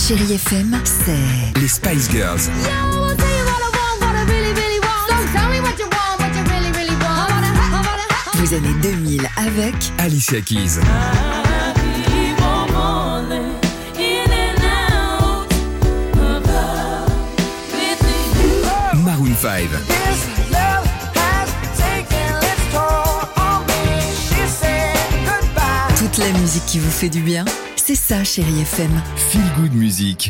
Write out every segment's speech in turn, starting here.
Chérie FM, c'est Les Spice Girls. vous années 2000 avec Alicia Keys. Maroon 5. toute la musique qui vous fait du bien. C'est ça, Chérie FM. Feel Good Music.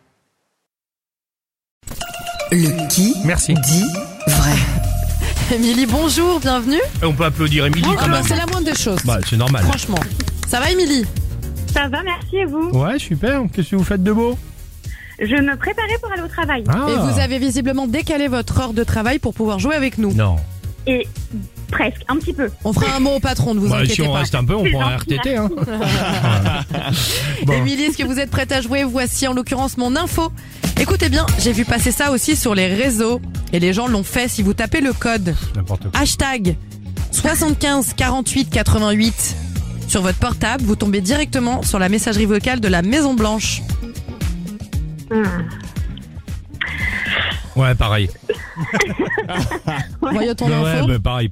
Le qui Merci. dit vrai. Émilie, bonjour, bienvenue. On peut applaudir Émilie quand même. C'est la moindre des choses. Bah, c'est normal. Franchement. Ça va, Émilie? Ça va, merci, et vous? Ouais, super. Qu'est-ce que vous faites de beau? Je me préparais pour aller au travail. Ah. Et vous avez visiblement décalé votre heure de travail pour pouvoir jouer avec nous. Non. Et presque, un petit peu. On fera un mot au patron, ne vous Bah, inquiétez si on pas. reste un peu, on C'est prend un gentil, RTT. Hein. Bon. Émilie, est-ce que vous êtes prête à jouer? Voici en l'occurrence mon info. Écoutez bien, j'ai vu passer ça aussi sur les réseaux. Et les gens l'ont fait. Si vous tapez le code N'importe quoi. hashtag 75 48 88 sur votre portable, vous tombez directement sur la messagerie vocale de la Maison Blanche. Ouais, pareil. Voyons ton Ouais, info. bah, pareil.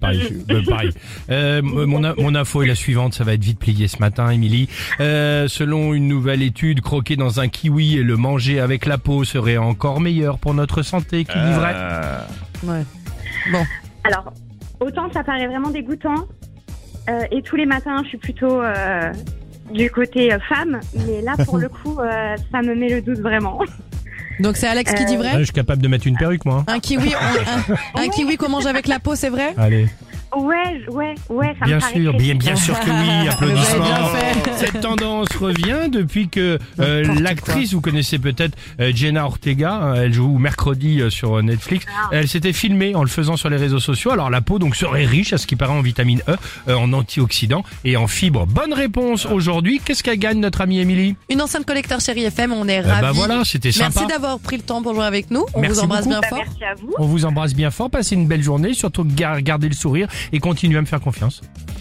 Mon info est la suivante, ça va être vite plié ce matin, Émilie. Selon une nouvelle étude, croquer dans un kiwi et le manger avec la peau serait encore meilleur pour notre santé. Qui dit vrai? Ouais. Bon. Alors, autant ça paraît vraiment dégoûtant, et tous les matins, je suis plutôt du côté femme, mais là, pour le coup, ça me met le doute vraiment. Donc c'est Alex qui dit vrai? Ouais, je suis capable de mettre une perruque, moi. Un kiwi, un kiwi qu'on mange avec la peau, c'est vrai? Allez. Ouais, ça Bien me paraît sûr, très bien sûr que oui, Vous avez applaudissements. bien fait. Cette tendance revient depuis que l'actrice, vous connaissez peut-être Jenna Ortega, elle joue mercredi sur Netflix, elle s'était filmée en le faisant sur les réseaux sociaux. Alors la peau donc serait riche, à ce qui paraît, en vitamine E, en antioxydants et en fibres. Bonne réponse aujourd'hui. Qu'est-ce qu'elle gagne, notre amie Émilie? Une enceinte collecteur Chérie FM, on est ravis. Bah voilà, c'était sympa. Merci d'avoir pris le temps pour jouer avec nous. On Merci vous embrasse beaucoup. bien fort. Merci à vous. On vous embrasse bien fort, passez une belle journée, surtout gardez le sourire et continuez à me faire confiance.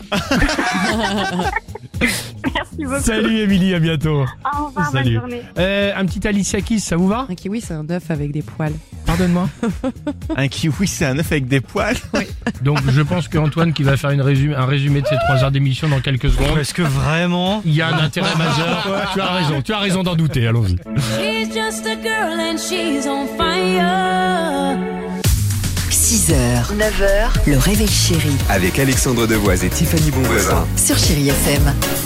Merci beaucoup. Salut Émilie, à bientôt. Au revoir, Salut. bonne journée. Un petit Alicia Keys, ça vous va? Un kiwi, c'est un œuf avec des poils. Pardonne-moi. Un kiwi, c'est un œuf avec des poils. Donc je pense qu'Antoine qui va faire un résumé de ces 3 heures d'émission dans quelques secondes. Est-ce que vraiment? Il y a un intérêt majeur. Tu as raison d'en douter, allons-y. She's just a girl and she's on fire. 6h, 9h, le réveil chéri Avec Alexandre Devoise et Tiffany Bonvoisin. sur Chérie FM.